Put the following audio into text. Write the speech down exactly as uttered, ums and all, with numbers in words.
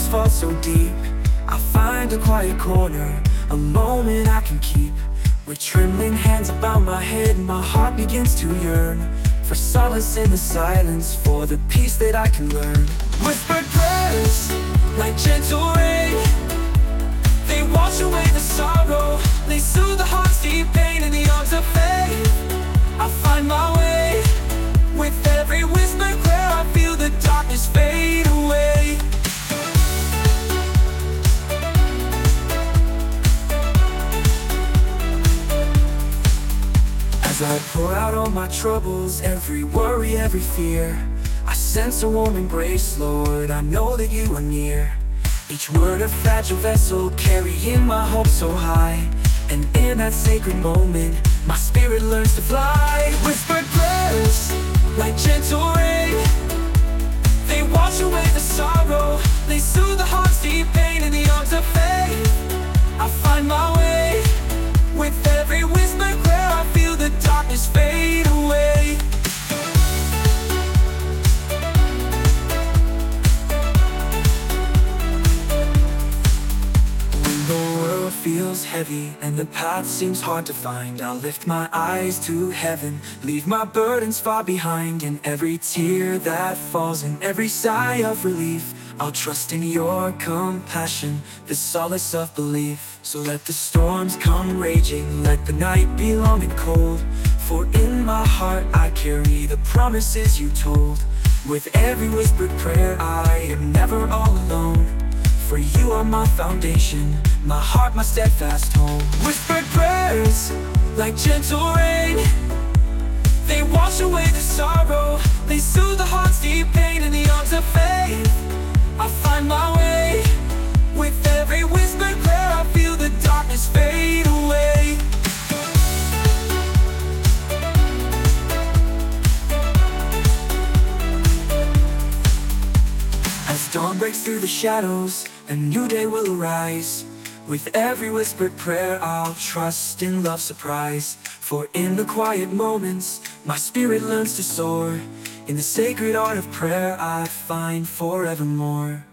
fears fall so deep, I find a quiet corner, a moment I can keep. With trembling hands about my head, my heart begins to yearn for solace in the silence, for the peace that I can learn. Whispered prayers, like gentle rain, they wash away the sorrow, they soothe the heart's deep pain. In the arms of faith, I find my way. With every whispered prayer, I feel the darkness fade away. As I pour out all my troubles, every worry, every fear, I sense a warm embrace, Lord, I know that you are near. Each word a fragile vessel, carrying my hope so high. And in that sacred moment, my spirit learns to fly. Whispered prayers, like gentle rain, they wash away the sorrow, they soothe the heart's deep pain. In the arms of faith, I find my way. With every whispered prayer, I feel the darkness fade away. When the world feels heavy and the path seems hard to find, I'll lift my eyes to heaven, leave my burdens far behind. In every tear that falls, in every sigh of relief, I'll trust in your compassion, the solace of belief. So let the storms come raging, let the night be long and cold, for in my heart I carry the promises you told. With every whispered prayer, I am never all alone, for you are my foundation, my heart, my steadfast home. Whispered prayers, like gentle rain, they wash away the sorrow, they soothe the heart's deep pain. In the arms of faith, I find my way. With every whispered prayer, I feel the darkness fade away. As dawn breaks through the shadows, a new day will arise. With every whispered prayer, I'll trust in love's surprise. For in the quiet moments, my spirit learns to soar. In the sacred art of prayer, I find forevermore.